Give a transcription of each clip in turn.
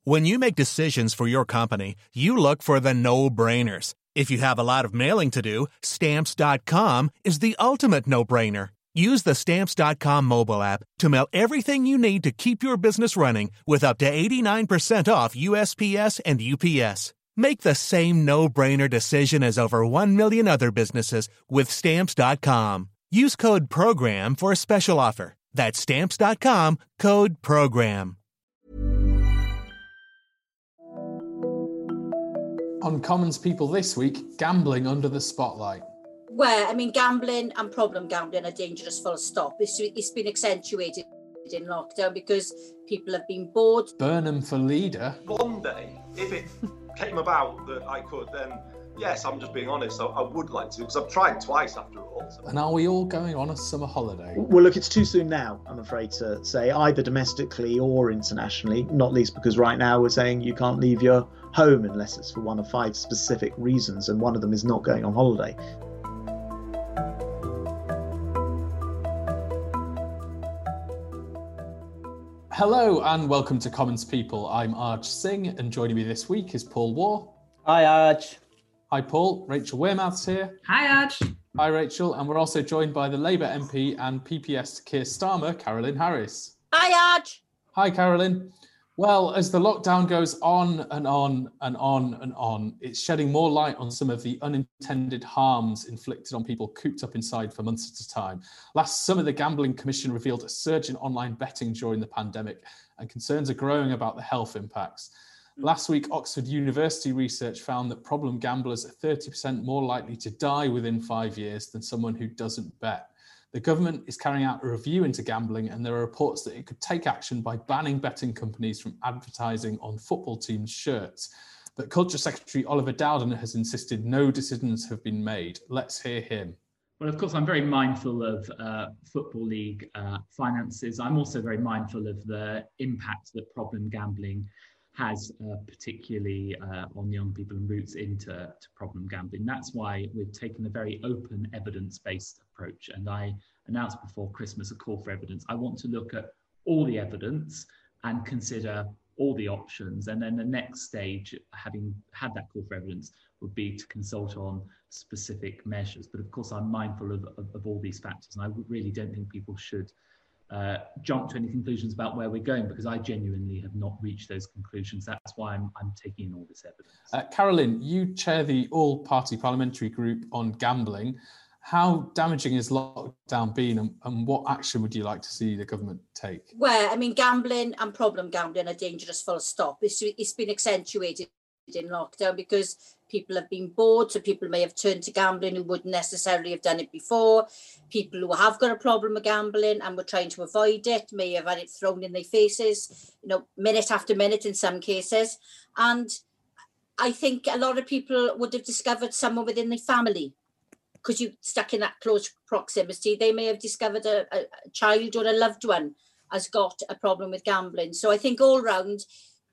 When you make decisions for your company, you look for the no-brainers. If you have a lot of mailing to do, Stamps.com is the ultimate no-brainer. Use the Stamps.com mobile app to mail everything you need to keep your business running with up to 89% off USPS and UPS. Make the same no-brainer decision as over 1 million other businesses with Stamps.com. Use code PROGRAM for a special offer. That's Stamps.com, code PROGRAM. On Commons People this week, gambling under the spotlight. Well, I mean, gambling and problem gambling are dangerous, full stop. It's been accentuated in lockdown because people have been bored. Burnham for leader. One day, if it came about that I could, then yes, I'm just being honest, I would like to, because I've tried twice after all. So. And are we all going on a summer holiday? Well, look, it's too soon now, I'm afraid to say, either domestically or internationally, not least because right now we're saying you can't leave your home unless it's for one of 5 specific reasons, and one of them is not going on holiday. Hello and welcome to Commons People. I'm Arj Singh, and joining me this week is Paul Waugh. Hi, Arj. Hi, Paul. Rachel Wearmouth's here. Hi, Arj. Hi, Rachel. And we're also joined by the Labour MP and PPS Keir Starmer, Carolyn Harris. Hi, Arj. Hi, Carolyn. Well, as the lockdown goes on and on and on and on, it's shedding more light on some of the unintended harms inflicted on people cooped up inside for months at a time. Last summer, the Gambling Commission revealed a surge in online betting during the pandemic, and concerns are growing about the health impacts. Last week, Oxford University research found that problem gamblers are 30% more likely to die within 5 years than someone who doesn't bet. The government is carrying out a review into gambling, and there are reports that it could take action by banning betting companies from advertising on football teams' shirts. But Culture Secretary Oliver Dowden has insisted no decisions have been made. Let's hear him. Well, of course, I'm very mindful of Football League finances. I'm also very mindful of the impact that problem gambling has, particularly on young people and routes into problem gambling. That's why we've taken a very open, evidence-based approach. And I announced before Christmas a call for evidence. I want to look at all the evidence and consider all the options. And then the next stage, having had that call for evidence, would be to consult on specific measures. But of course, I'm mindful of all these factors. And I really don't think people should jump to any conclusions about where we're going, because I genuinely have not reached those conclusions. That's why I'm taking in all this evidence. Carolyn, you chair the all-party parliamentary group on gambling. How damaging has lockdown been, and what action would you like to see the government take? Well, I mean, gambling and problem gambling are dangerous, full stop. It's been accentuated in lockdown because people have been bored, so people may have turned to gambling who wouldn't necessarily have done it before. People who have got a problem with gambling and were trying to avoid it may have had it thrown in their faces, minute after minute in some cases. And I think a lot of people would have discovered someone within their family, because you're stuck in that close proximity. They may have discovered a child or a loved one has got a problem with gambling. So I think all round,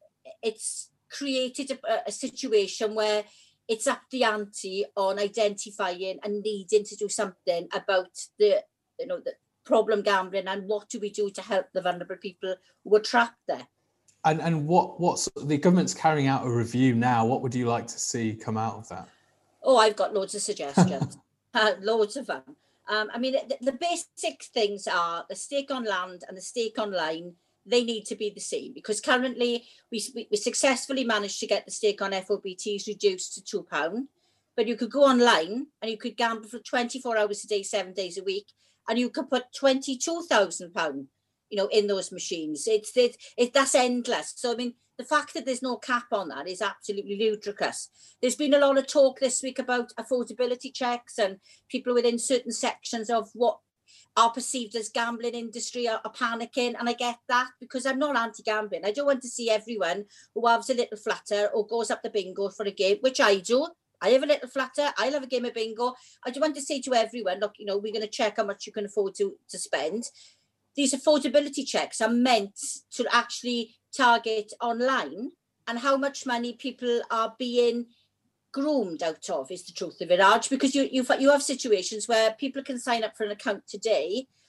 it's created a situation where it's up the ante on identifying and needing to do something about the problem gambling, and what do we do to help the vulnerable people who are trapped there. And what's the government's carrying out a review now? What would you like to see come out of that? Oh, I've got loads of suggestions, loads of them. I mean, the basic things are the stake on land and the stake online. They need to be the same, because currently we successfully managed to get the stake on FOBTs reduced to £2, but you could go online and you could gamble for 24 hours a day, 7 days a week, and you could put £22,000, in those machines. That's endless. So I mean, the fact that there's no cap on that is absolutely ludicrous. There's been a lot of talk this week about affordability checks, and people within certain sections of what are perceived as gambling industry are panicking, and I get that, because I'm not anti-gambling. I don't want to see everyone who has a little flutter or goes up the bingo for a game, which I do. I have a little flutter, I love a game of bingo. I do want to say to everyone, look, we're going to check how much you can afford to spend. These affordability checks are meant to actually target online and how much money people are being groomed out of, is the truth of it, Arj, because you have situations where people can sign up for an account today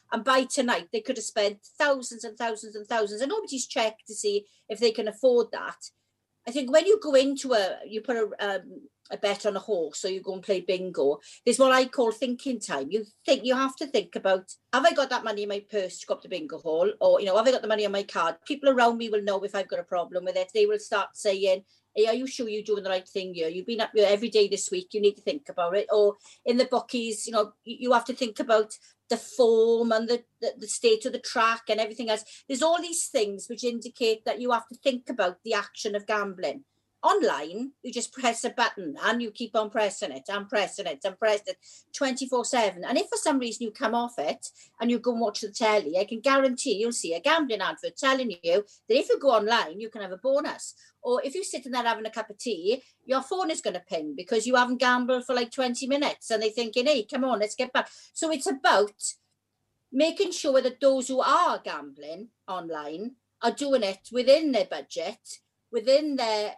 And by tonight, they could have spent thousands and thousands and thousands, and nobody's checked to see if they can afford that. I think when you go into you put a bet on a horse, or you go and play bingo, there's what I call thinking time. You have to think about, have I got that money in my purse to go up to bingo hall? Or, have I got the money on my card? People around me will know if I've got a problem with it. They will start saying, hey, are you sure you're doing the right thing here? You've been up here every day this week. You need to think about it. Or in the bookies, you have to think about the form and the state of the track and everything else. There's all these things which indicate that you have to think about the action of gambling. Online, you just press a button and you keep on pressing it and pressing it and pressing it 24/7. And if for some reason you come off it and you go and watch the telly, I can guarantee you'll see a gambling advert telling you that if you go online, you can have a bonus. Or if you're sitting there having a cup of tea, your phone is going to ping because you haven't gambled for like 20 minutes and they're thinking, hey, come on, let's get back. So it's about making sure that those who are gambling online are doing it within their budget, within their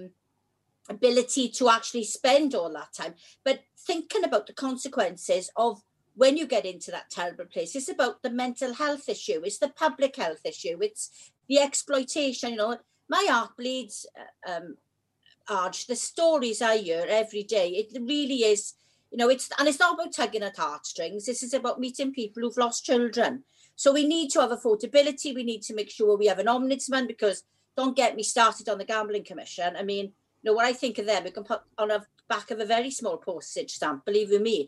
ability to actually spend all that time, but thinking about the consequences of when you get into that terrible place. It's about the mental health issue, it's the public health issue, it's the exploitation. My heart bleeds, Arj, the stories I hear every day. It really is, it's not about tugging at heartstrings. This is about meeting people who've lost children. So we need to have affordability. We need to make sure we have an ombudsman, because don't get me started on the Gambling Commission. I mean, what I think of them, we can put on the back of a very small postage stamp, believe you me.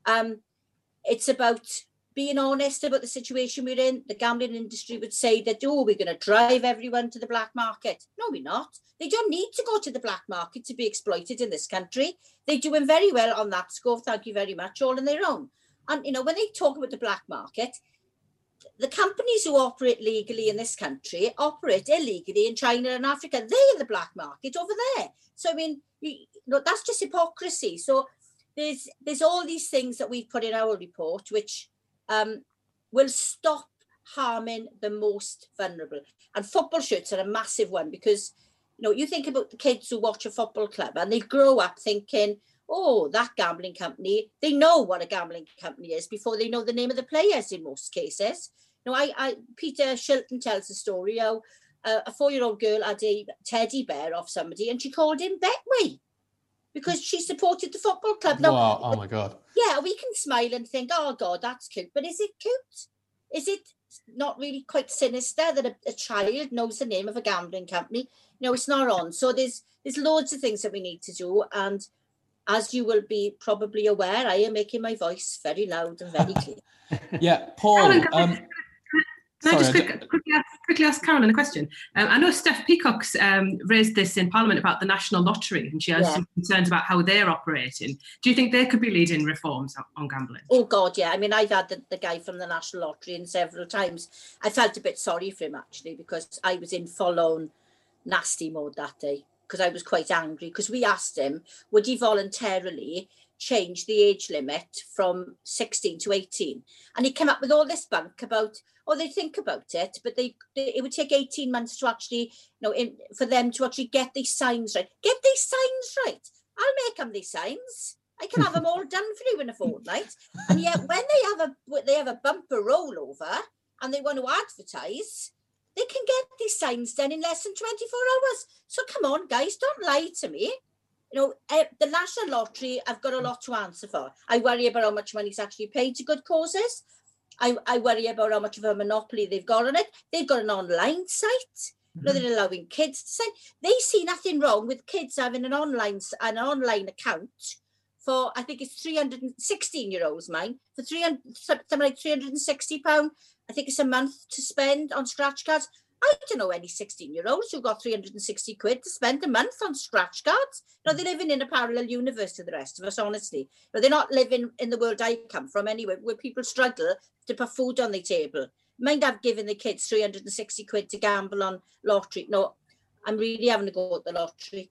It's about being honest about the situation we're in. The gambling industry would say that, we're going to drive everyone to the black market. No, we're not. They don't need to go to the black market to be exploited in this country. They're doing very well on that score, thank you very much, all on their own. And, when they talk about the black market, the companies who operate legally in this country operate illegally in China and Africa. They're in the black market over there. So, I mean, that's just hypocrisy. So there's all these things that we've put in our report, which will stop harming the most vulnerable. And football shirts are a massive one, because, you think about the kids who watch a football club and they grow up thinking, oh, that gambling company, they know what a gambling company is before they know the name of the players in most cases. Peter Shilton tells the story how a 4-year-old girl had a teddy bear off somebody and she called him Betway because she supported the football club. Now, wow, oh my God. Yeah, we can smile and think, oh God, that's cute. But is it cute? Is it not really quite sinister that a child knows the name of a gambling company? It's not on. So there's loads of things that we need to do. And as you will be probably aware, I am making my voice very loud and very clear. Yeah, Paul. Can I just quickly ask Carolyn a question? I know Steph Peacock's raised this in Parliament about the National Lottery, and she has some concerns about how they're operating. Do you think they could be leading reforms on gambling? Oh, God, yeah. I mean, I've had the guy from the National Lottery in several times. I felt a bit sorry for him, actually, because I was in full-on nasty mode that day, because I was quite angry, because we asked him, would he voluntarily change the age limit from 16 to 18? And he came up with all this bunk about, they think about it, but it would take 18 months to actually, for them to actually get these signs right. Get these signs right. I'll make them these signs. I can have them all done for you in a fortnight. And yet when they have a bumper rollover and they want to advertise, they can get these signs done in less than 24 hours. So come on, guys, don't lie to me. The National Lottery, I've got a lot to answer for. I worry about how much money is actually paid to good causes. I worry about how much of a monopoly they've got on it. They've got an online site. They're allowing kids to sign. They see nothing wrong with kids having an online account for, I think it's 316-year-olds, mine, for something like £360. I think it's a month to spend on scratch cards. I don't know any 16-year-olds who got 360 quid to spend a month on scratch cards. They're living in a parallel universe to the rest of us, honestly. They're not living in the world I come from anyway, where people struggle to put food on their table. Mind I've given the kids 360 quid to gamble on lottery. No, I'm really having to go at the lottery.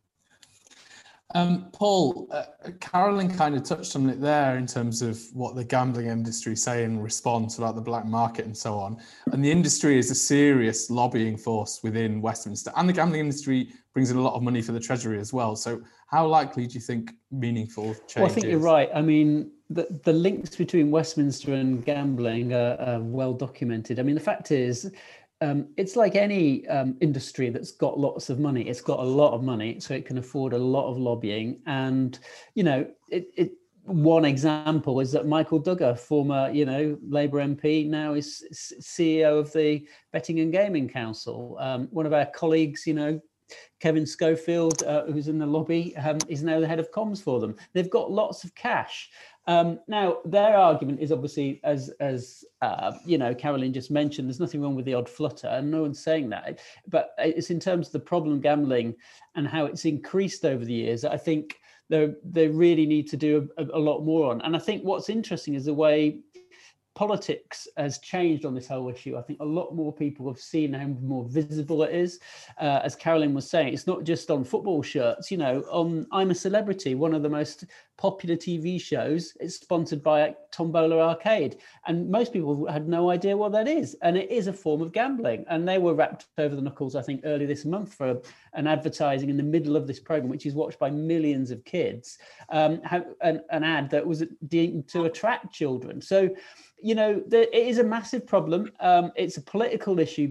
Paul, Carolyn kind of touched on it there in terms of what the gambling industry say in response about the black market and so on. And the industry is a serious lobbying force within Westminster, and the gambling industry brings in a lot of money for the Treasury as well. So how likely do you think meaningful change I think you're right. I mean, the links between Westminster and gambling are well documented. I mean, the fact is, it's like any industry that's got lots of money. It's got a lot of money, so it can afford a lot of lobbying. And, you know, one example is that Michael Duggar, former, Labour MP, now is CEO of the Betting and Gaming Council. One of our colleagues, Kevin Schofield, who's in the lobby, is now the head of comms for them. They've got lots of cash. Now, their argument is obviously, as Caroline just mentioned, there's nothing wrong with the odd flutter, and no one's saying that. But it's in terms of the problem gambling and how it's increased over the years that I think they really need to do a lot more on. And I think what's interesting is the way politics has changed on this whole issue. I think a lot more people have seen how more visible it is. As Caroline was saying, it's not just on football shirts. On I'm a Celebrity, one of the most popular TV shows, it's sponsored by Tombola Arcade. And most people had no idea what that is. And it is a form of gambling. And they were wrapped over the knuckles, I think, early this month for an advertising in the middle of this program, which is watched by millions of kids, an ad that was deemed to attract children. So, it is a massive problem. It's a political issue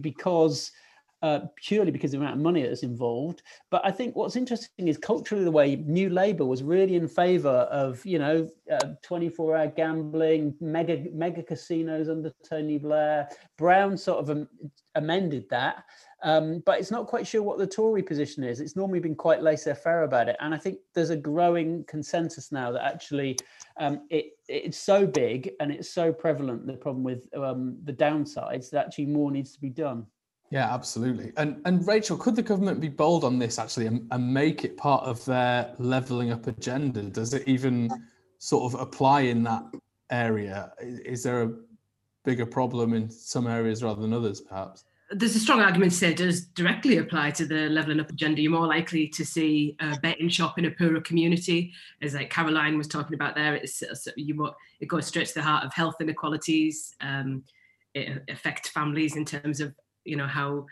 purely because of the amount of money that's involved. But I think what's interesting is culturally the way New Labour was really in favour of, 24-hour gambling, mega casinos under Tony Blair. Brown sort of amended that. But it's not quite sure what the Tory position is. It's normally been quite laissez-faire about it. And I think there's a growing consensus now that actually it's so big and it's so prevalent, the problem with the downsides, that actually more needs to be done. Yeah, absolutely. And Rachel, could the government be bold on this actually and make it part of their levelling up agenda? Does it even sort of apply in that area? Is there a bigger problem in some areas rather than others, perhaps? There's a strong argument to say it does directly apply to the levelling up agenda. You're more likely to see a betting shop in a poorer community, as like Caroline was talking about there. It goes straight to the heart of health inequalities. It affects families in terms of how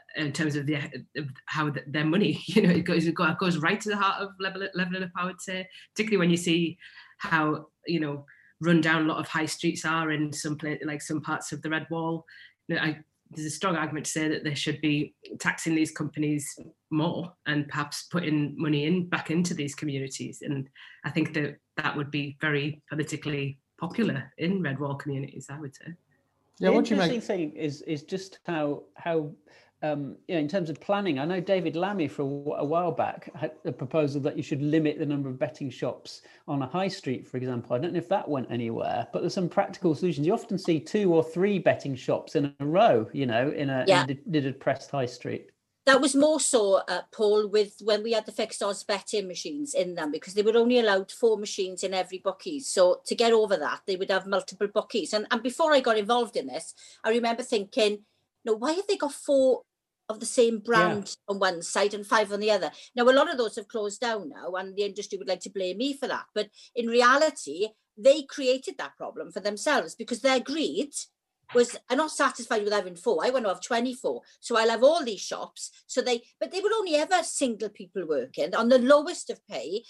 their money. It goes right to the heart of levelling up. I would say, particularly when you see how run down a lot of high streets are in some parts of the Red Wall. There's a strong argument to say that they should be taxing these companies more and perhaps putting money back into these communities. And I think that would be very politically popular in Red Wall communities, I would say. Yeah, the interesting thing is just how in terms of planning, I know David Lammy for a while back had a proposal that you should limit the number of betting shops on a high street, for example. I don't know if that went anywhere, but there's some practical solutions. You often see 2 or 3 betting shops in a row, in a depressed high street. That was more so, Paul, with when we had the fixed odds betting machines in them, because they were only allowed 4 machines in every bookies. So to get over that, they would have multiple bookies. And before I got involved in this, I remember thinking, why have they got 4 of the same brand on one side and 5 on the other? Now, a lot of those have closed down now, and the industry would like to blame me for that. But in reality, they created that problem for themselves because their greed was, I'm not satisfied with having 4. I want to have 24. So I'll have all these shops. But they were only ever single people working on the lowest of pay.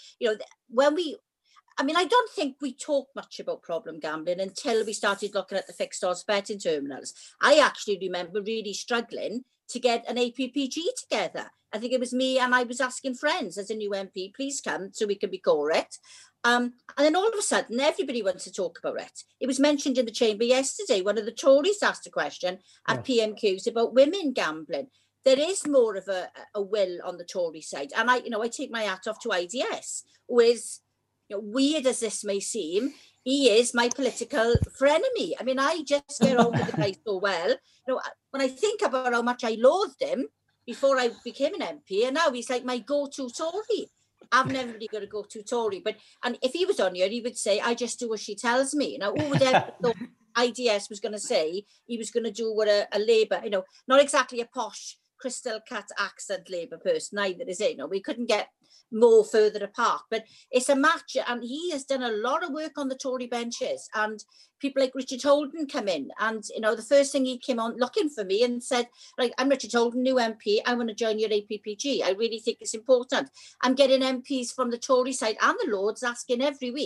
I don't think we talk much about problem gambling until we started looking at the fixed odds betting terminals. I actually remember really struggling to get an APPG together. I think it was me, and I was asking friends as a new MP, please come so we can be correct. And then all of a sudden, everybody wants to talk about it. It was mentioned in the chamber yesterday. One of the Tories asked a question at PMQs about women gambling. There is more of a will on the Tory side. And I take my hat off to IDS, who is, weird as this may seem, he is my political frenemy. I mean, I just get on with the guy so well. When I think about how much I loathed him before I became an MP, and now he's like my go-to Tory. I've never really got a go-to Tory, and if he was on here, he would say, I just do what she tells me. Now, who would ever thought IDS was going to say he was going to do what a Labour, not exactly a posh Crystal Cut accent Labour person either, is it? We couldn't get more further apart, but it's a match, and he has done a lot of work on the Tory benches, and people like Richard Holden come in, and the first thing he came on looking for me and said, I'm Richard Holden, new MP, I want to join your APPG. I really think it's important. I'm getting MPs from the Tory side and the Lords asking every week,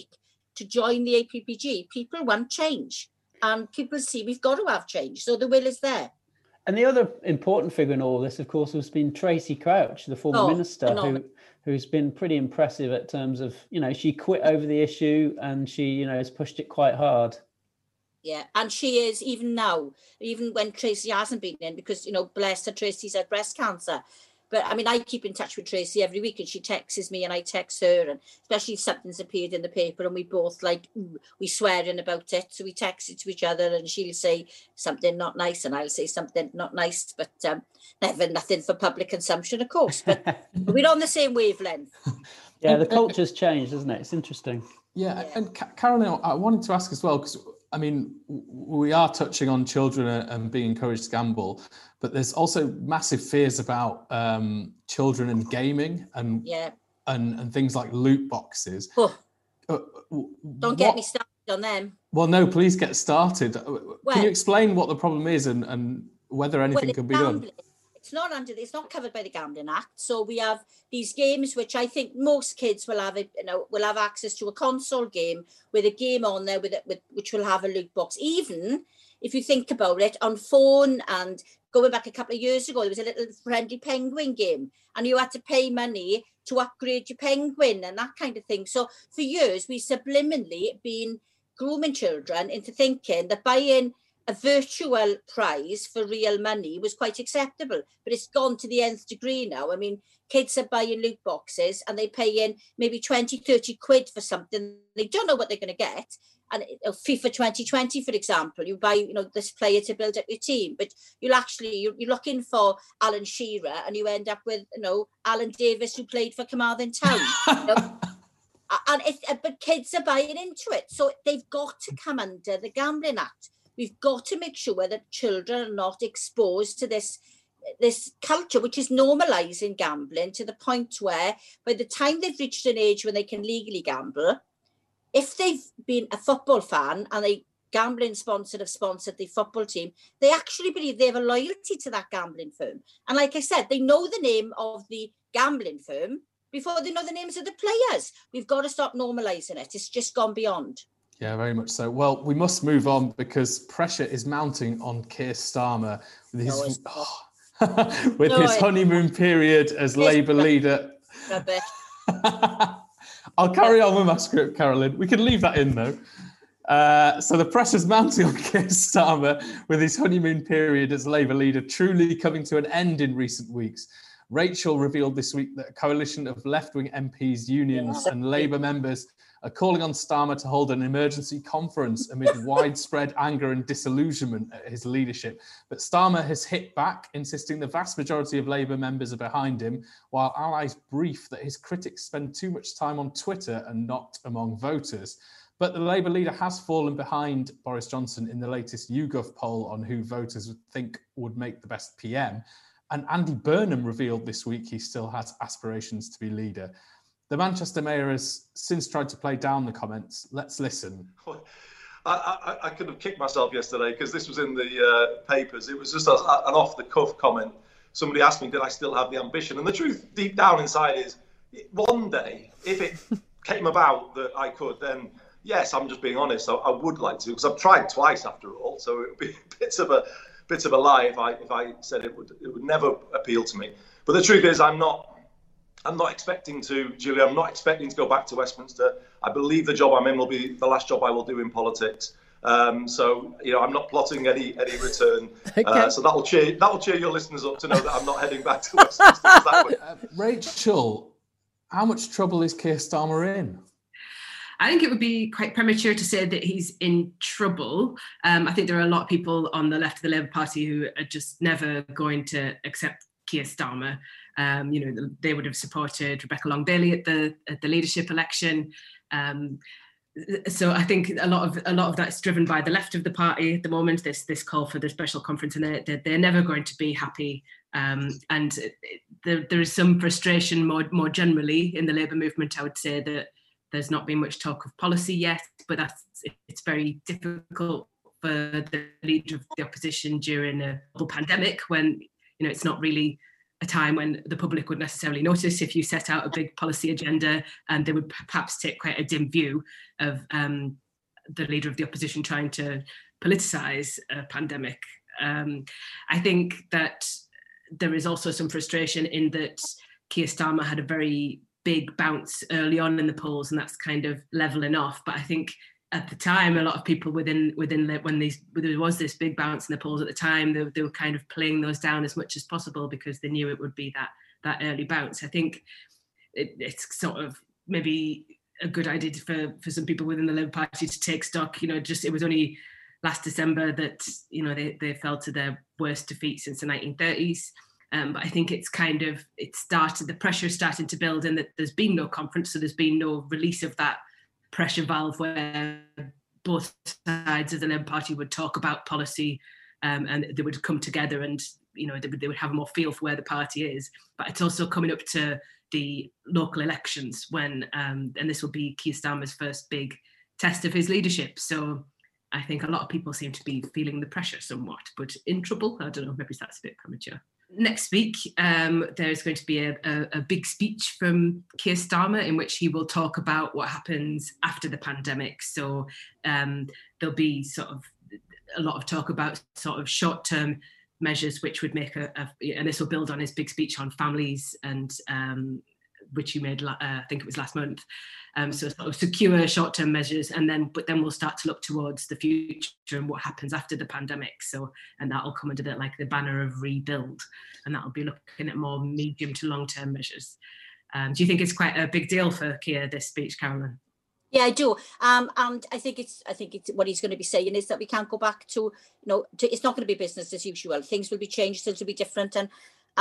to join the APPG, people want change. And people see we've got to have change. So the will is there. And the other important figure in all this, of course, has been Tracy Crouch, the former minister, who's been pretty impressive at terms of, she quit over the issue and she, has pushed it quite hard. Yeah, and she is even now, even when Tracy hasn't been in, because, bless her, Tracy's had breast cancer. But I mean, I keep in touch with Tracy every week, and she texts me and I text her, and especially if something's appeared in the paper and we both we swearing about it. So we text it to each other, and she'll say something not nice and I'll say something not nice, but never nothing for public consumption, of course. But we're on the same wavelength. Yeah, the culture's changed, isn't it? It's interesting. Yeah. And Carolyn, I wanted to ask as well, because I mean, we are touching on children and being encouraged to gamble, but there's also massive fears about children and gaming and things like loot boxes. Oh, don't get me started on them. Well, no, please get started. Can you explain what the problem is and whether anything can be done? It's not covered by the Gambling Act. So we have these games, which I think most kids will have access to a console game with a game on there which will have a loot box. Even if you think about it, on phone, and going back a couple of years ago, there was a little Friendly Penguin game, and you had to pay money to upgrade your penguin and that kind of thing. So for years, we subliminally been grooming children into thinking that buying a virtual prize for real money was quite acceptable, but it's gone to the nth degree now. I mean, kids are buying loot boxes and they pay in maybe 20, 30 quid for something. They don't know what they're going to get. And FIFA 2020, for example, you buy, this player to build up your team, but you're looking for Alan Shearer and you end up with, Alan Davis, who played for Carmarthen Town. But kids are buying into it. So they've got to come under the Gambling Act. We've got to make sure that children are not exposed to this culture, which is normalising gambling to the point where by the time they've reached an age when they can legally gamble, if they've been a football fan and a gambling sponsor have sponsored the football team, they actually believe they have a loyalty to that gambling firm. And like I said, they know the name of the gambling firm before they know the names of the players. We've got to stop normalising it. It's just gone beyond. Yeah, very much so. Well, we must move on because pressure is mounting on Keir Starmer with his honeymoon period as Labour leader. I'll carry on with my script, Carolyn. We can leave that in, though. So the pressure's mounting on Keir Starmer with his honeymoon period as Labour leader truly coming to an end in recent weeks. Rachel revealed this week that a coalition of left-wing MPs, unions and Labour members are calling on Starmer to hold an emergency conference amid widespread anger and disillusionment at his leadership. But Starmer has hit back, insisting the vast majority of Labour members are behind him, while allies brief that his critics spend too much time on Twitter and not among voters. But the Labour leader has fallen behind Boris Johnson in the latest YouGov poll on who voters think would make the best PM. And Andy Burnham revealed this week he still has aspirations to be leader. The Manchester mayor has since tried to play down the comments. Let's listen. I could have kicked myself yesterday because this was in the papers. It was just an off-the-cuff comment. Somebody asked me, did I still have the ambition? And the truth deep down inside is, one day, if it came about that I could, then yes, I'm just being honest, I would like to, because I've tried twice after all. So it would be a bit of a lie if I said it would never appeal to me. But the truth is, I'm not expecting to, Julia. I'm not expecting to go back to Westminster. I believe the job I'm in will be the last job I will do in politics. So I'm not plotting any return. Okay. So that'll cheer your listeners up to know that I'm not heading back to Westminster. Rachel, how much trouble is Keir Starmer in? I think it would be quite premature to say that he's in trouble. I think there are a lot of people on the left of the Labour Party who are just never going to accept Keir Starmer. They would have supported Rebecca Long-Bailey at the leadership election. So I think a lot of that is driven by the left of the party at the moment. This call for the special conference, and they're never going to be happy. And there is some frustration more generally in the Labour movement. I would say that there's not been much talk of policy yet, but it's very difficult for the leader of the opposition during a global pandemic when it's not really a time when the public would necessarily notice if you set out a big policy agenda, and they would perhaps take quite a dim view of the leader of the opposition trying to politicise a pandemic. I think that there is also some frustration in that Keir Starmer had a very big bounce early on in the polls, and that's kind of levelling off. But I think at the time, a lot of people when there was this big bounce in the polls at the time, they were kind of playing those down as much as possible because they knew it would be that early bounce. I think it's sort of maybe a good idea for some people within the Labour Party to take stock. It was only last December that they fell to their worst defeat since the 1930s. But I think the pressure started to build, and that there's been no conference, so there's been no release of that pressure valve where both sides of the Labour Party would talk about policy, and they would come together, and they would have a more feel for where the party is. But it's also coming up to the local elections when, and this will be Keir Starmer's first big test of his leadership. So I think a lot of people seem to be feeling the pressure somewhat, but in trouble. I don't know, maybe that's a bit premature. Next week, there's going to be a big speech from Keir Starmer in which he will talk about what happens after the pandemic. So there'll be sort of a lot of talk about sort of short-term measures which would make and this will build on his big speech on families, and which he made, I think it was last month. So sort of secure short-term measures, but then we'll start to look towards the future and what happens after the pandemic. And that'll come under the banner of rebuild, and that'll be looking at more medium to long-term measures. Do you think it's quite a big deal for Keir, this speech, Carolyn? Yeah, I do. And I think it's what he's going to be saying is that we can't go back to, it's not going to be business as usual. Things will be changed, things will be different, and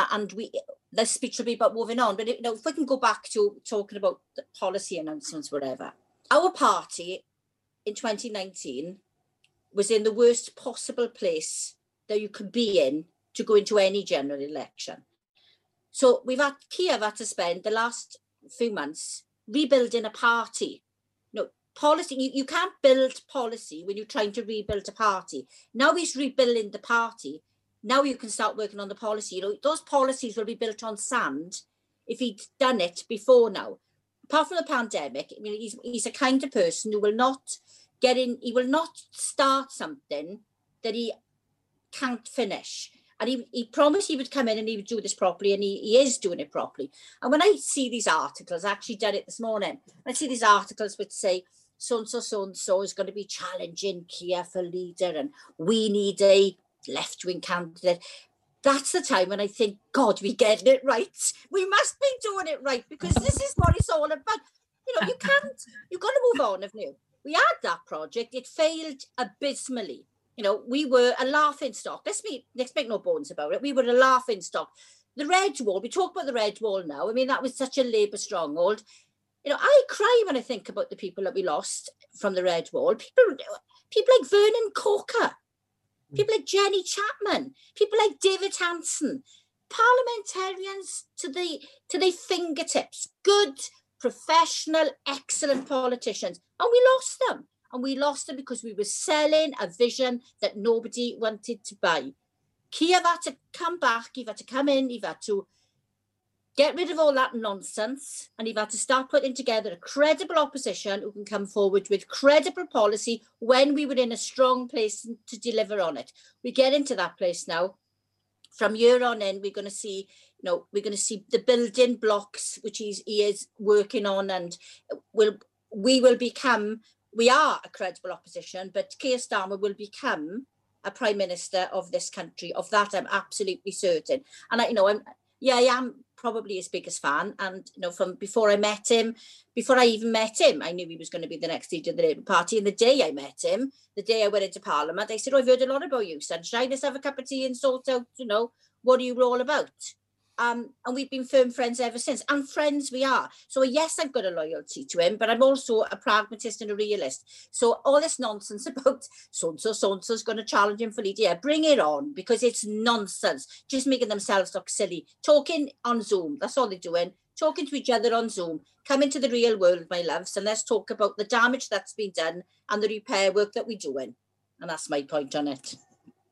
the speech will be about moving on. But if we can go back to talking about the policy announcements, whatever, our party in 2019 was in the worst possible place that you could be in to go into any general election. So Keir had to spend the last few months rebuilding a party. Policy, you can't build policy when you're trying to rebuild a party. Now he's rebuilding the party. Now you can start working on the policy. Those policies will be built on sand if he'd done it before now. Apart from the pandemic, he's a kind of person who will not he will not start something that he can't finish. And he promised he would come in and he would do this properly, and he is doing it properly. And when I see these articles, I actually did it this morning, I see these articles which say, so-and-so is going to be challenging Keir for leader, and we need a left-wing candidate. That's the time when I think, God, we're getting it right. We must be doing it right, because this is what it's all about. You've got to move on, haven't you? We had that project. It failed abysmally. We were a laughing stock. Let's make no bones about it. We were a laughing stock. The Red Wall, we talk about the Red Wall now. That was such a Labour stronghold. I cry when I think about the people that we lost from the Red Wall. People like Vernon Coker, people like Jenny Chapman, people like David Hanson, parliamentarians to their fingertips, good, professional, excellent politicians. And we lost them. And we lost them because we were selling a vision that nobody wanted to buy. Keir had to come back, he had to come in, he had to get rid of all that nonsense, and he had to start putting together a credible opposition who can come forward with credible policy when we were in a strong place to deliver on it. We get into that place now. From year on in, we're going to see, the building blocks which he is working on, and we are a credible opposition, but Keir Starmer will become a Prime Minister of this country. Of that, I'm absolutely certain. And I am probably his biggest fan. And, from before I even met him, I knew he was going to be the next leader of the Labour Party. And the day I met him, the day I went into Parliament, I said, I've heard a lot about you, sunshine. Let's have a cup of tea and sort out, what are you all about? And we've been firm friends ever since, and friends we are. So yes, I've got a loyalty to him, but I'm also a pragmatist and a realist. So all this nonsense about so-and-so's going to challenge him for leader, yeah, bring it on, because it's nonsense. Just making themselves look silly. Talking on Zoom, that's all they're doing. Talking to each other on Zoom. Come into the real world, my loves, and let's talk about the damage that's been done and the repair work that we're doing. And that's my point on it.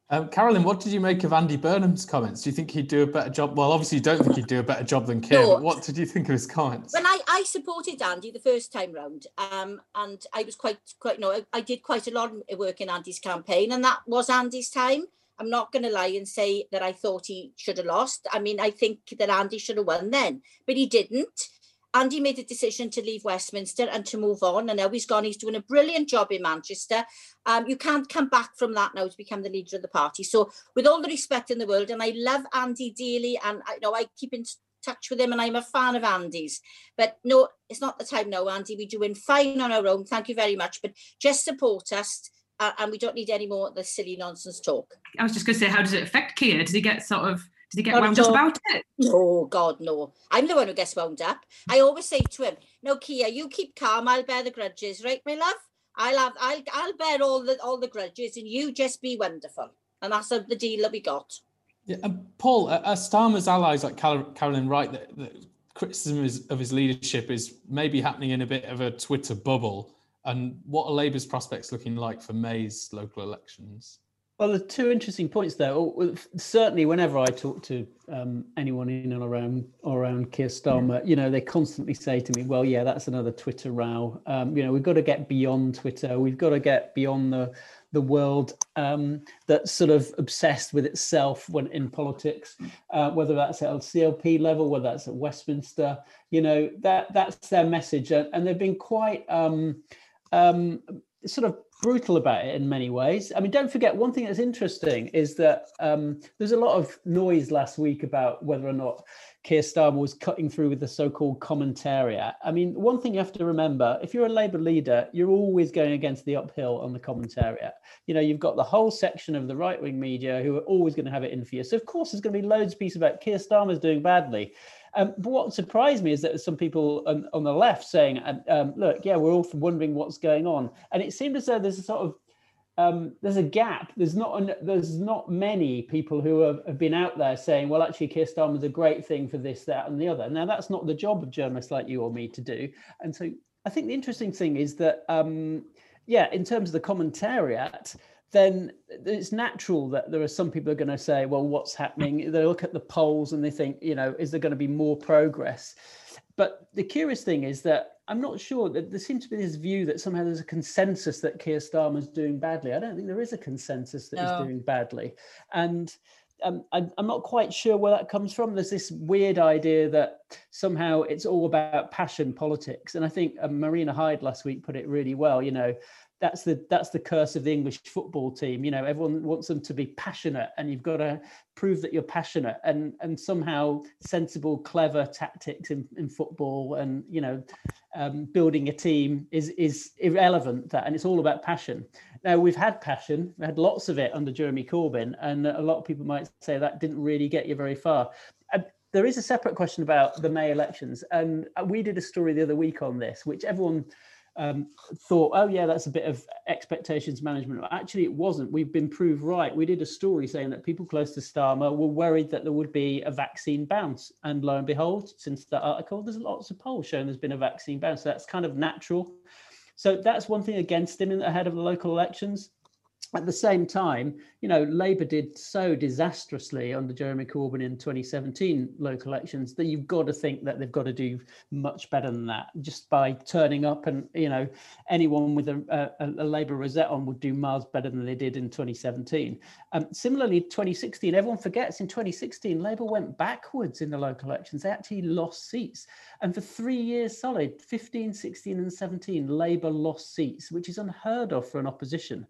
Carolyn, what did you make of Andy Burnham's comments? Do you think he'd do a better job? Well, obviously you don't think he'd do a better job than Keir, but what did you think of his comments? Well, I supported Andy the first time round, and I was quite, I did quite a lot of work in Andy's campaign, and that was Andy's time. I'm not going to lie and say that I thought he should have lost. I mean, I think that Andy should have won then, but he didn't. Andy made a decision to leave Westminster and to move on, and now he's gone. He's doing a brilliant job in Manchester. You can't come back from that now to become the leader of the party. So with all the respect in the world, and I love Andy dearly, and I keep in touch with him, and I'm a fan of Andy's. But no, it's not the time now, Andy. We're doing fine on our own. Thank you very much. But just support us, and we don't need any more of the silly nonsense talk. I was just going to say, how does it affect Keir? Does he get wound up about it? No, God, no. I'm the one who gets wound up. I always say to him, no, Keir, you keep calm. I'll bear the grudges, right, my love? I'll bear all the grudges, and you just be wonderful. And that's the deal that we got. Yeah, and Paul, are Starmer's allies like Carolyn right that criticism of his leadership is maybe happening in a bit of a Twitter bubble? And what are Labour's prospects looking like for May's local elections? Well, the two interesting points there. Certainly, whenever I talk to anyone in and around Keir Starmer, they constantly say to me, "Well, yeah, that's another Twitter row. We've got to get beyond Twitter. We've got to get beyond the world that's sort of obsessed with itself when in politics, whether that's at CLP level, whether that's at Westminster. That's their message, and they've been quite sort of brutal about it in many ways. I mean, don't forget, one thing that's interesting is that there's a lot of noise last week about whether or not Keir Starmer was cutting through with the so-called commentariat. I mean, one thing you have to remember, if you're a Labour leader, you're always going against the uphill on the commentariat. You've got the whole section of the right-wing media who are always going to have it in for you. So, of course, there's going to be loads of pieces about Keir Starmer's doing badly. But what surprised me is that there's some people on the left saying, look, yeah, we're all wondering what's going on. And it seemed as though there's a sort of, there's a gap. There's not many people who have been out there saying, well, actually, Keir Starmer's a great thing for this, that, and the other. Now, that's not the job of journalists like you or me to do. And so I think the interesting thing is that, in terms of the commentariat, then it's natural that there are some people who are going to say, well, what's happening? They look at the polls and they think, is there going to be more progress? But the curious thing is that I'm not sure that there seems to be this view that somehow there's a consensus that Keir Starmer's doing badly. I don't think there is a consensus that he's doing badly. And I'm not quite sure where that comes from. There's this weird idea that somehow it's all about passion politics. And I think Marina Hyde last week put it really well, that's the curse of the English football team. Everyone wants them to be passionate, and you've got to prove that you're passionate. And somehow sensible, clever tactics in football and building a team is irrelevant. And it's all about passion. Now, we've had passion, we had lots of it under Jeremy Corbyn, and a lot of people might say that didn't really get you very far. There is a separate question about the May elections, and we did a story the other week on this, which everyone thought, oh yeah, that's a bit of expectations management. Actually, it wasn't. We've been proved right. We did a story saying that people close to Starmer were worried that there would be a vaccine bounce. And lo and behold, since that article, there's lots of polls showing there's been a vaccine bounce. So that's kind of natural. So that's one thing against him ahead of the local elections. At the same time, Labour did so disastrously under Jeremy Corbyn in 2017 local elections that you've got to think that they've got to do much better than that just by turning up. And, anyone with a Labour rosette on would do miles better than they did in 2017. Similarly, 2016, everyone forgets in 2016, Labour went backwards in the local elections. They actually lost seats. And for 3 years solid, 15, 16 and 17, Labour lost seats, which is unheard of for an opposition.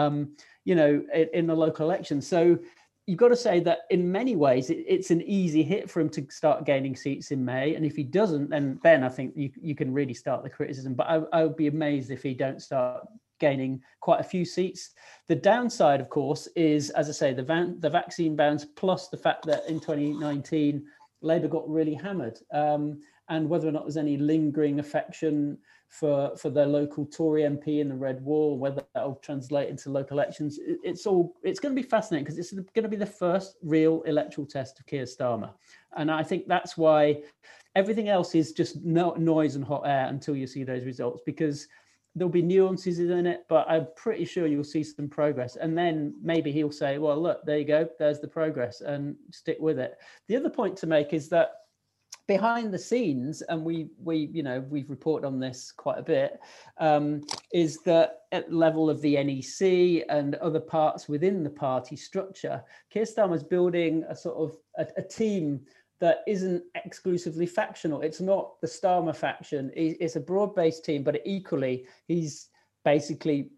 In the local election. So you've got to say that in many ways, it's an easy hit for him to start gaining seats in May. And if he doesn't, then I think you can really start the criticism. But I would be amazed if he don't start gaining quite a few seats. The downside, of course, is, as I say, the vaccine bounce, plus the fact that in 2019, Labour got really hammered. And whether or not there's any lingering affection for their local Tory MP in the Red Wall, whether that'll translate into local elections, it's going to be fascinating because it's going to be the first real electoral test of Keir Starmer. And I think that's why everything else is just noise and hot air until you see those results, because there'll be nuances in it, but I'm pretty sure you'll see some progress. And then maybe he'll say, well, look, there you go, there's the progress, and stick with it. The other point to make is that behind the scenes, and we've reported on this quite a bit, is that at the level of the NEC and other parts within the party structure, Keir Starmer's building a sort of a team that isn't exclusively factional. It's not the Starmer faction. It's a broad-based team, but equally, he's basically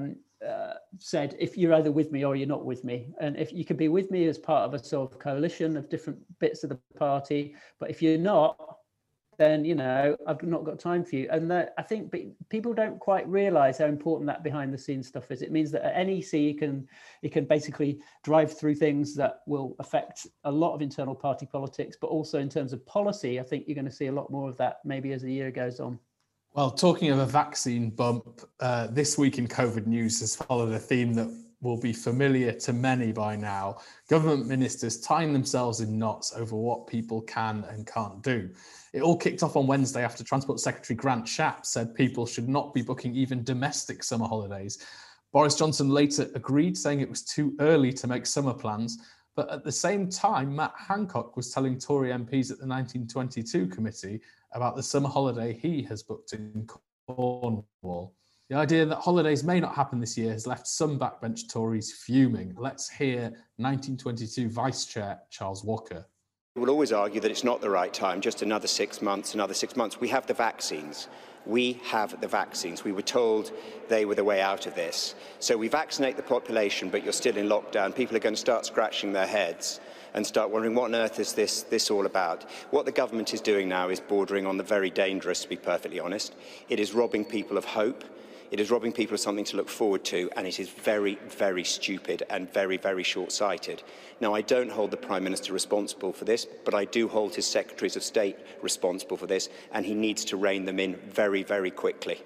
said, if you're either with me or you're not with me. And if you could be with me as part of a sort of coalition of different bits of the party, but if you're not, then, I've not got time for you. And that, I think people don't quite realise how important that behind the scenes stuff is. It means that at NEC, you can basically drive through things that will affect a lot of internal party politics, but also in terms of policy, I think you're going to see a lot more of that maybe as the year goes on. Well, talking of a vaccine bump, this week in COVID news has followed a theme that will be familiar to many by now. Government ministers tying themselves in knots over what people can and can't do. It all kicked off on Wednesday after Transport Secretary Grant Shapps said people should not be booking even domestic summer holidays. Boris Johnson later agreed, saying it was too early to make summer plans. But at the same time, Matt Hancock was telling Tory MPs at the 1922 committee about the summer holiday he has booked in Cornwall. The idea that holidays may not happen this year has left some backbench Tories fuming. Let's hear 1922 Vice Chair Charles Walker. We will always argue that it's not the right time, just another 6 months. We have the vaccines. We have the vaccines. We were told they were the way out of this. So we vaccinate the population, but you're still in lockdown. People are going to start scratching their heads and start wondering, what on earth is this all about? What the government is doing now is bordering on the very dangerous, to be perfectly honest. It is robbing people of hope. It is robbing people of something to look forward to, and it is very, very stupid and very, very short-sighted. Now, I don't hold the Prime Minister responsible for this, but I do hold his Secretaries of State responsible for this, and he needs to rein them in very, very quickly.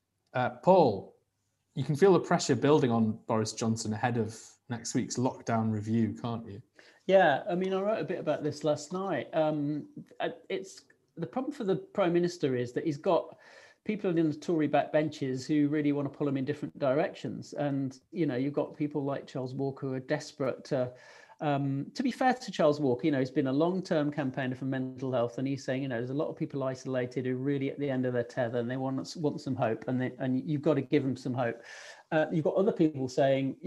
Paul, you can feel the pressure building on Boris Johnson ahead of next week's lockdown review, can't you? Yeah, I mean, I wrote a bit about this last night. It's the problem for the Prime Minister is that he's got people in the Tory backbenches who really want to pull him in different directions. And, you've got people like Charles Walker who are desperate to be fair to Charles Walker, he's been a long-term campaigner for mental health. And he's saying, there's a lot of people isolated who are really at the end of their tether and they want some hope. And you've got to give them some hope. You've got other people saying,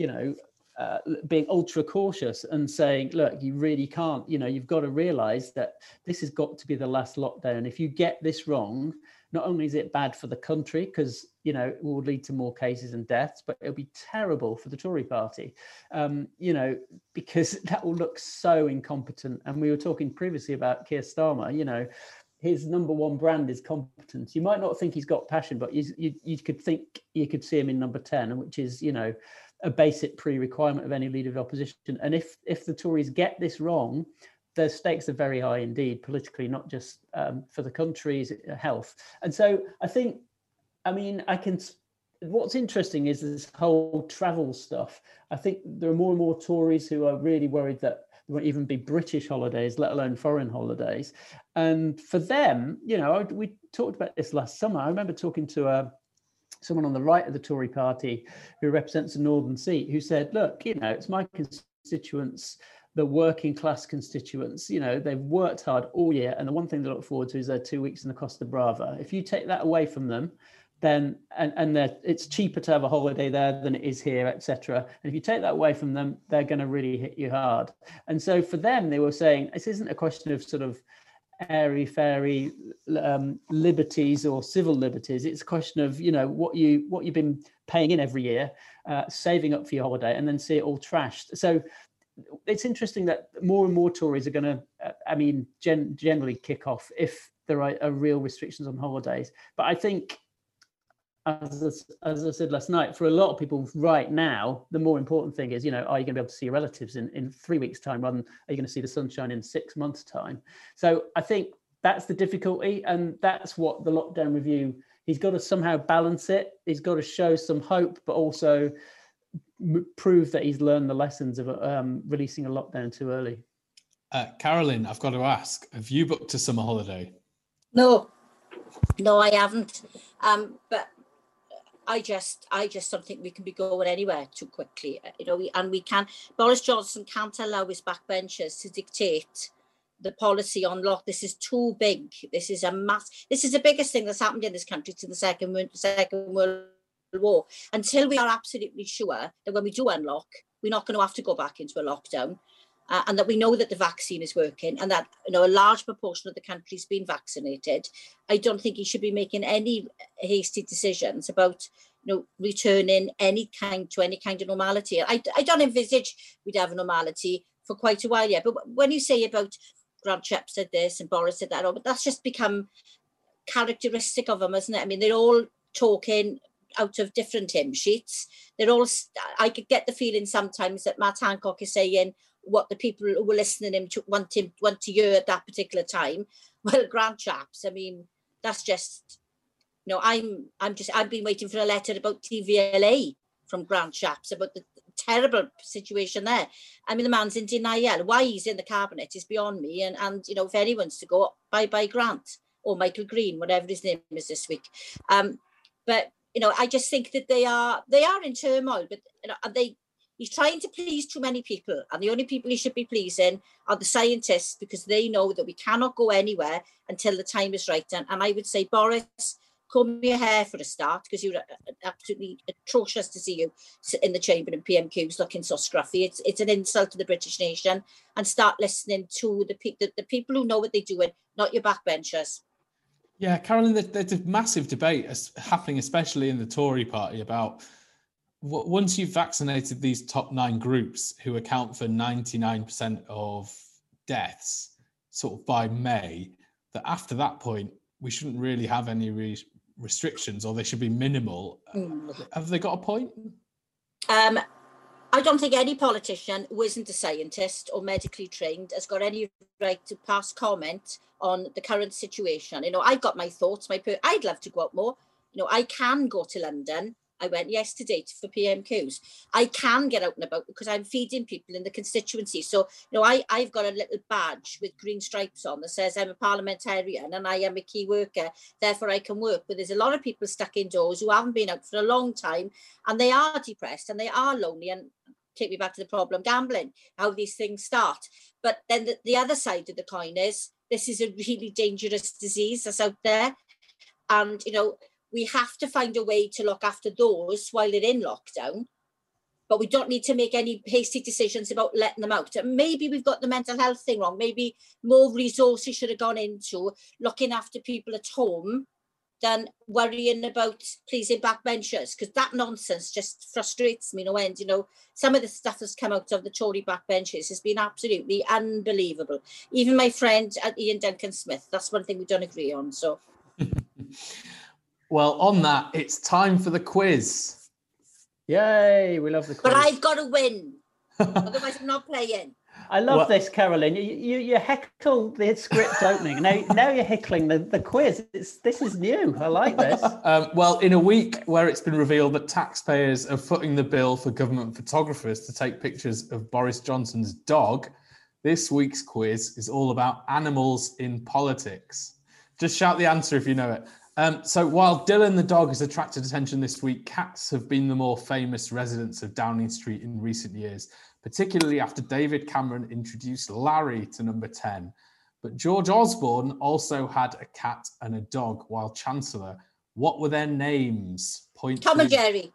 being ultra cautious and saying, look, you really can't, you've got to realize that this has got to be the last lockdown. If you get this wrong, not only is it bad for the country because, it will lead to more cases and deaths, but it'll be terrible for the Tory party, because that will look so incompetent. And we were talking previously about Keir Starmer, his number one brand is competence. You might not think he's got passion, but you could think you could see him in number 10, which is, a basic pre-requirement of any leader of opposition. And if the Tories get this wrong, the stakes are very high indeed, politically, not just for the country's health. And so what's interesting is this whole travel stuff. I think there are more and more Tories who are really worried that there won't even be British holidays, let alone foreign holidays. And for them, we talked about this last summer. I remember talking to someone on the right of the Tory party who represents the Northern seat who said, look, it's my constituents, the working class constituents, they've worked hard all year. And the one thing they look forward to is their 2 weeks in the Costa Brava. If you take that away from them, then, and it's cheaper to have a holiday there than it is here, etc. And if you take that away from them, they're going to really hit you hard. And so for them, they were saying, this isn't a question of sort of airy-fairy liberties or civil liberties. It's a question of, what you've been paying in every year, saving up for your holiday, and then see it all trashed. So it's interesting that more and more Tories are going to, generally kick off if there are real restrictions on holidays. But I think, as I said last night, for a lot of people right now, the more important thing is, are you going to be able to see your relatives in 3 weeks' time rather than are you going to see the sunshine in 6 months' time? So I think that's the difficulty, and that's what the lockdown review, he's got to somehow balance it. He's got to show some hope, but also prove that he's learned the lessons of releasing a lockdown too early. Carolyn, I've got to ask, have you booked a summer holiday? No, I haven't. But I just don't think we can be going anywhere too quickly. We can. Boris Johnson can't allow his backbenchers to dictate the policy on lock. This is too big. This is the biggest thing that's happened in this country since the Second World War. Until we are absolutely sure that when we do unlock, we're not going to have to go back into a lockdown. And that we know that the vaccine is working and that a large proportion of the country's been vaccinated, I don't think he should be making any hasty decisions about returning any kind of normality. I don't envisage we'd have a normality for quite a while yet. But when you say about Grant Shapps said this and Boris said that, but that's just become characteristic of them, isn't it? I mean, they're all talking out of different hymn sheets. I could get the feeling sometimes that Matt Hancock is saying what the people who were listening to him want to hear at that particular time. Well, Grant Shapps, I mean, that's just, I've been waiting for a letter about TVLA from Grant Shapps about the terrible situation there. I mean, the man's in denial. Why he's in the cabinet is beyond me. And if anyone's to go, bye Grant or Michael Green, whatever his name is this week. But I just think that they are in turmoil. But he's trying to please too many people, and the only people he should be pleasing are the scientists, because they know that we cannot go anywhere until the time is right. And I would say, Boris, comb your hair for a start, because you're absolutely atrocious to see you in the chamber in PMQs looking so scruffy. It's an insult to the British nation, and start listening to the people who know what they're doing, not your backbenchers. Yeah, Carolyn, there's a massive debate happening, especially in the Tory party, about once you've vaccinated these top 9 groups who account for 99% of deaths sort of by May, that after that point, we shouldn't really have any restrictions, or they should be minimal. Have they got a point? I don't think any politician who isn't a scientist or medically trained has got any right to pass comment on the current situation. I've got my thoughts. I'd love to go out more. I can go to London. I went yesterday for PMQs. I can get out and about because I'm feeding people in the constituency. So, I've got a little badge with green stripes on that says I'm a parliamentarian and I am a key worker, therefore I can work. But there's a lot of people stuck indoors who haven't been out for a long time, and they are depressed and they are lonely. And take me back to the problem gambling, how these things start. But then the other side of the coin is, this is a really dangerous disease that's out there. And, we have to find a way to look after those while they're in lockdown, but we don't need to make any hasty decisions about letting them out. Maybe we've got the mental health thing wrong. Maybe more resources should have gone into looking after people at home than worrying about pleasing backbenchers, because that nonsense just frustrates me no end. Some of the stuff that's come out of the Tory backbenchers has been absolutely unbelievable. Even my friend Ian Duncan Smith, that's one thing we don't agree on. So. Well, on that, it's time for the quiz. Yay, we love the quiz. But I've got to win. Otherwise, I'm not playing. I love this, Carolyn. You heckle the script opening. Now you're heckling the quiz. This is new. I like this. Well, in a week where it's been revealed that taxpayers are footing the bill for government photographers to take pictures of Boris Johnson's dog, this week's quiz is all about animals in politics. Just shout the answer if you know it. So while Dylan the dog has attracted attention this week, cats have been the more famous residents of Downing Street in recent years, particularly after David Cameron introduced Larry to number 10. But George Osborne also had a cat and a dog while Chancellor. What were their names? Tom and Jerry.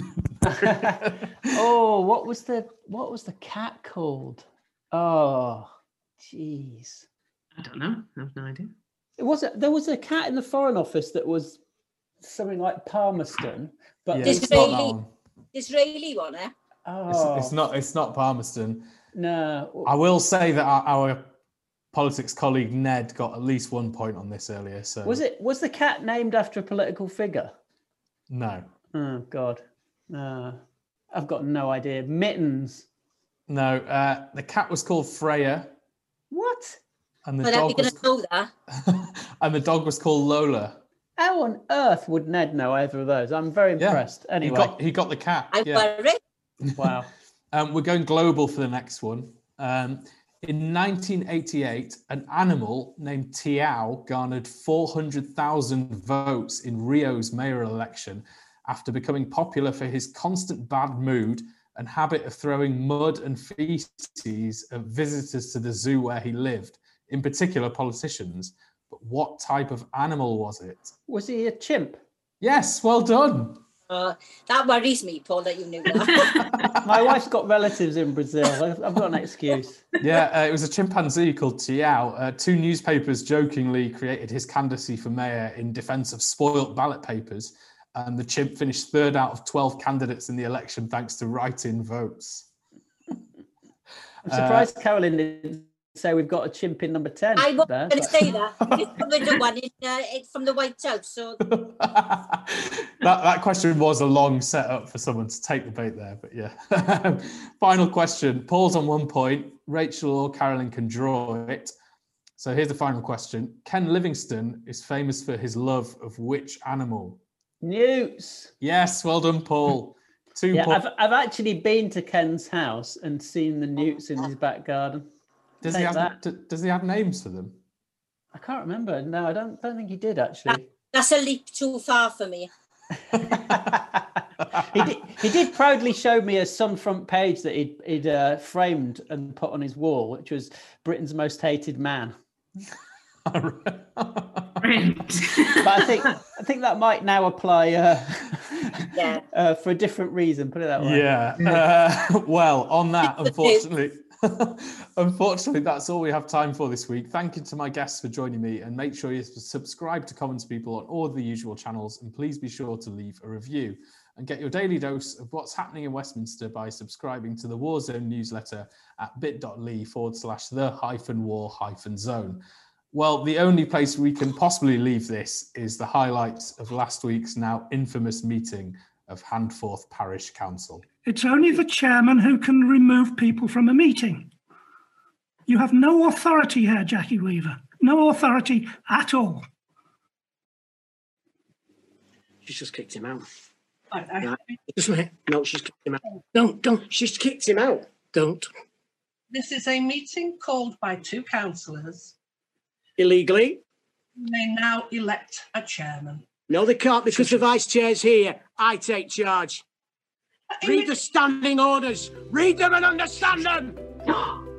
Oh, what was the cat called? Oh, jeez. I don't know. I have no idea. There was a cat in the Foreign Office that was something like Palmerston, but Disraeli one, eh? Oh, it's not Palmerston. No, I will say that our politics colleague Ned got at least 1 point on this earlier. So was the cat named after a political figure? No. Oh God, I've got no idea. Mittens. No, the cat was called Freya. What? And the dog was called Lola. How on earth would Ned know either of those? I'm very impressed. Anyway, he got the cat. I'm worried. Wow. We're going global for the next one. In 1988, an animal named Tiao garnered 400,000 votes in Rio's mayoral election after becoming popular for his constant bad mood and habit of throwing mud and feces at visitors to the zoo where he lived, in particular politicians. But what type of animal was it? Was he a chimp? Yes, well done. That worries me, Paul, that you knew that. My wife's got relatives in Brazil. I've got an excuse. Yeah, it was a chimpanzee called Tiao. 2 newspapers jokingly created his candidacy for mayor in defence of spoilt ballot papers. And the chimp finished 3rd out of 12 candidates in the election thanks to write-in votes. I'm surprised Carolyn didn't say we've got a chimp in number 10. I was going to say that. The one it's from the White House. So that question was a long setup for someone to take the bait there, but yeah. Final question. Paul's on 1 point. Rachel or Carolyn can draw it. So here's the final question. Ken Livingstone is famous for his love of which animal? Newts. Yes, well done, Paul. 2 points. I've actually been to Ken's house and seen the newts in his back garden. Does he have names for them? I can't remember. No, I don't think he did actually. That's a leap too far for me. He did proudly show me a Sun front page that he'd framed and put on his wall, which was Britain's most hated man. But I think that might now apply for a different reason. Put it that way. Yeah. Well, on that, unfortunately, that's all we have time for this week. Thank you to my guests for joining me, and make sure you subscribe to Commons People on all the usual channels, and please be sure to leave a review and get your daily dose of what's happening in Westminster by subscribing to the Warzone newsletter at bit.ly/the-war-zone. Well, the only place we can possibly leave this is the highlights of last week's now infamous meeting of Handforth Parish Council. It's only the chairman who can remove people from a meeting. You have no authority here, Jackie Weaver. No authority at all. She's just kicked him out. No, she's kicked him out. Don't. She's kicked him out. Don't. This is a meeting called by 2 councillors. Illegally? They now elect a chairman. No, they can't, because the vice chair's here. I take charge. Read the standing orders. Read them and understand them.